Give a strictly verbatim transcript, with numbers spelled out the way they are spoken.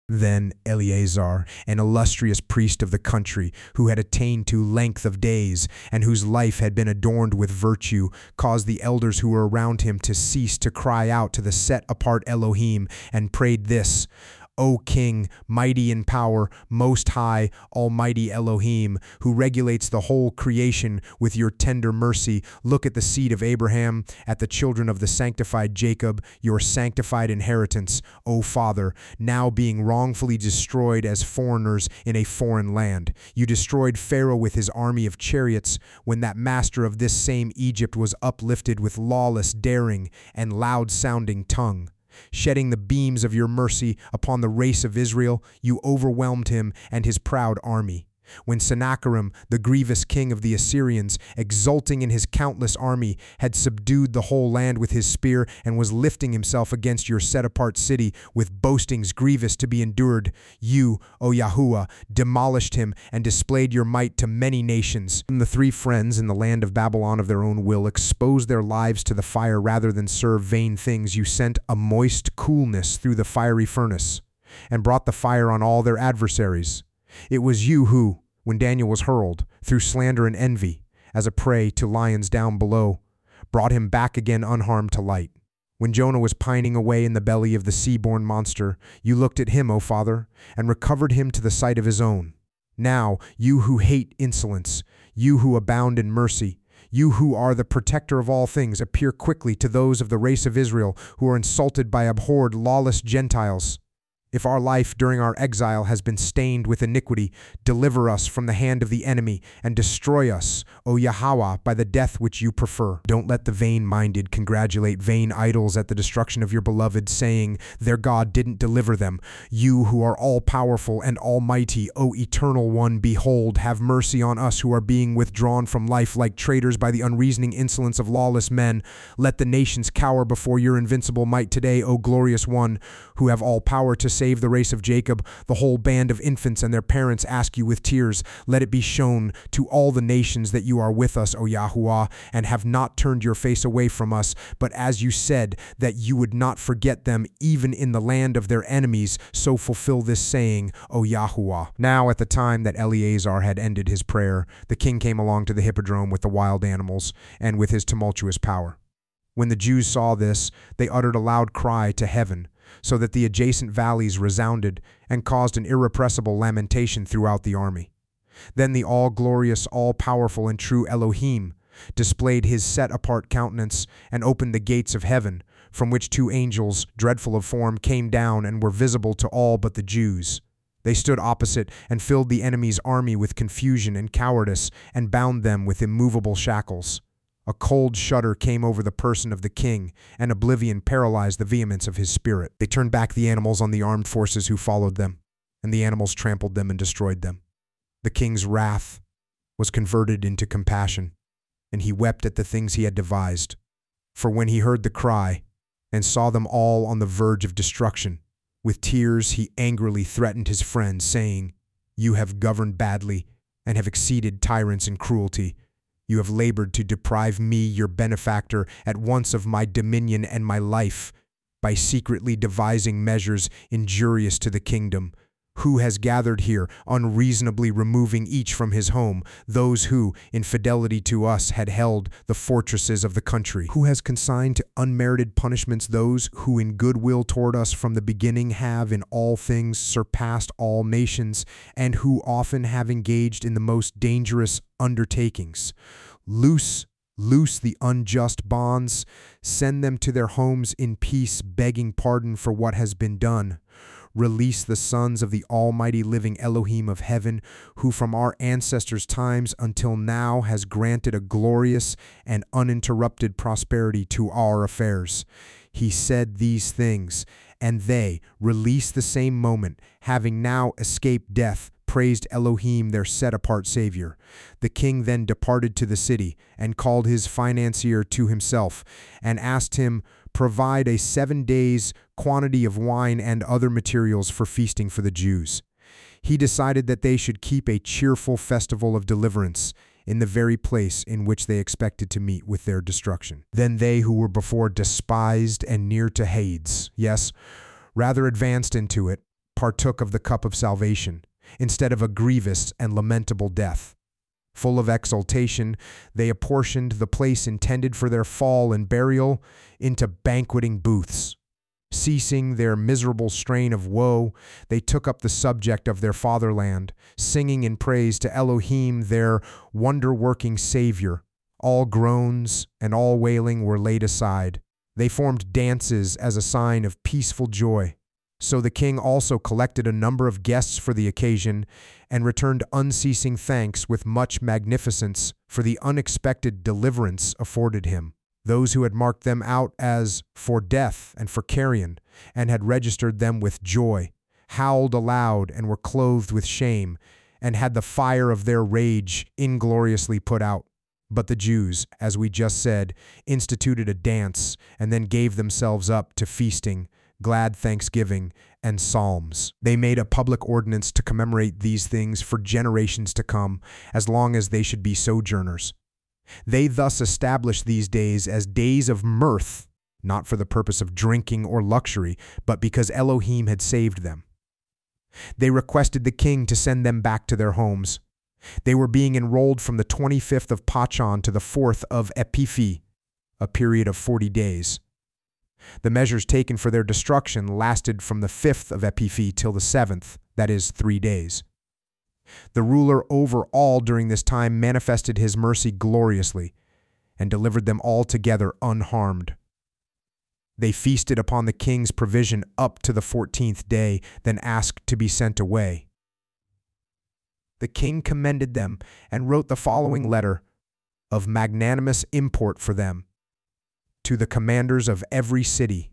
Then Eleazar, an illustrious priest of the country, who had attained to length of days, and whose life had been adorned with virtue, caused the elders who were around him to cease to cry out to the set-apart Elohim, and prayed this: O King, mighty in power, most high, almighty Elohim, who regulates the whole creation with your tender mercy, look at the seed of Abraham, at the children of the sanctified Jacob, your sanctified inheritance, O Father, now being wrongfully destroyed as foreigners in a foreign land. You destroyed Pharaoh with his army of chariots, when that master of this same Egypt was uplifted with lawless daring and loud-sounding tongue. Shedding the beams of your mercy upon the race of Israel, you overwhelmed him and his proud army. When Sennacherib, the grievous king of the Assyrians, exulting in his countless army, had subdued the whole land with his spear and was lifting himself against your set-apart city with boastings grievous to be endured, you, O Yahuwah, demolished him and displayed your might to many nations. And the three friends in the land of Babylon of their own will exposed their lives to the fire rather than serve vain things. You sent a moist coolness through the fiery furnace and brought the fire on all their adversaries. It was you who, when Daniel was hurled, through slander and envy, as a prey to lions down below, brought him back again unharmed to light. When Jonah was pining away in the belly of the sea-born monster, you looked at him, O Father, and recovered him to the sight of his own. Now, you who hate insolence, you who abound in mercy, you who are the protector of all things, appear quickly to those of the race of Israel who are insulted by abhorred lawless Gentiles. If our life during our exile has been stained with iniquity, deliver us from the hand of the enemy and destroy us, O Yahweh, by the death which you prefer. Don't let the vain-minded congratulate vain idols at the destruction of your beloved, saying their God didn't deliver them. You who are all-powerful and almighty, O Eternal One, behold, have mercy on us who are being withdrawn from life like traitors by the unreasoning insolence of lawless men. Let the nations cower before your invincible might today, O Glorious One, who have all power to save the race of Jacob. The whole band of infants and their parents ask you with tears, let it be shown to all the nations that you are with us, O Yahuwah, and have not turned your face away from us, but as you said, that you would not forget them even in the land of their enemies, so fulfill this saying, O Yahuwah. Now at the time that Eleazar had ended his prayer, the king came along to the hippodrome with the wild animals, and with his tumultuous power. When the Jews saw this, they uttered a loud cry to heaven, so that the adjacent valleys resounded and caused an irrepressible lamentation throughout the army. Then the all-glorious, all-powerful, and true Elohim displayed his set-apart countenance and opened the gates of heaven, from which two angels, dreadful of form, came down and were visible to all but the Jews. They stood opposite and filled the enemy's army with confusion and cowardice and bound them with immovable shackles. A cold shudder came over the person of the king, and oblivion paralyzed the vehemence of his spirit. They turned back the animals on the armed forces who followed them, and the animals trampled them and destroyed them. The king's wrath was converted into compassion, and he wept at the things he had devised. For when he heard the cry, and saw them all on the verge of destruction, with tears he angrily threatened his friends, saying, You have governed badly, and have exceeded tyrants in cruelty. You have labored to deprive me, your benefactor, at once of my dominion and my life, by secretly devising measures injurious to the kingdom. Who has gathered here, unreasonably removing each from his home, those who, in fidelity to us, had held the fortresses of the country? Who has consigned to unmerited punishments those who in goodwill toward us from the beginning have in all things surpassed all nations, and who often have engaged in the most dangerous undertakings? Loose, loose the unjust bonds, send them to their homes in peace, begging pardon for what has been done. Release the sons of the almighty living Elohim of heaven, who from our ancestors' times until now has granted a glorious and uninterrupted prosperity to our affairs. He said these things, and they, released the same moment, having now escaped death, praised Elohim, their set-apart Savior. The king then departed to the city, and called his financier to himself, and asked him, provide a seven days' quantity of wine and other materials for feasting for the Jews. He decided that they should keep a cheerful festival of deliverance in the very place in which they expected to meet with their destruction. Then they who were before despised and near to Hades, yes, rather advanced into it, partook of the cup of salvation, instead of a grievous and lamentable death. Full of exultation, they apportioned the place intended for their fall and burial into banqueting booths. Ceasing their miserable strain of woe, they took up the subject of their fatherland, singing in praise to Elohim, their wonder-working Savior. All groans and all wailing were laid aside. They formed dances as a sign of peaceful joy. So the king also collected a number of guests for the occasion and returned unceasing thanks with much magnificence for the unexpected deliverance afforded him. Those who had marked them out as for death and for carrion, and had registered them with joy, howled aloud and were clothed with shame, and had the fire of their rage ingloriously put out. But the Jews, as we just said, instituted a dance, and then gave themselves up to feasting, glad thanksgiving, and psalms. They made a public ordinance to commemorate these things for generations to come, as long as they should be sojourners. They thus established these days as days of mirth, not for the purpose of drinking or luxury, but because Elohim had saved them. They requested the king to send them back to their homes. They were being enrolled from the twenty-fifth of Pachon to the fourth of Epiphi, a period of forty days. The measures taken for their destruction lasted from the fifth of Epiphi till the seventh, that is, three days. The ruler over all during this time manifested his mercy gloriously, and delivered them altogether unharmed. They feasted upon the king's provision up to the fourteenth day, then asked to be sent away. The king commended them and wrote the following letter of magnanimous import for them. To the commanders of every city,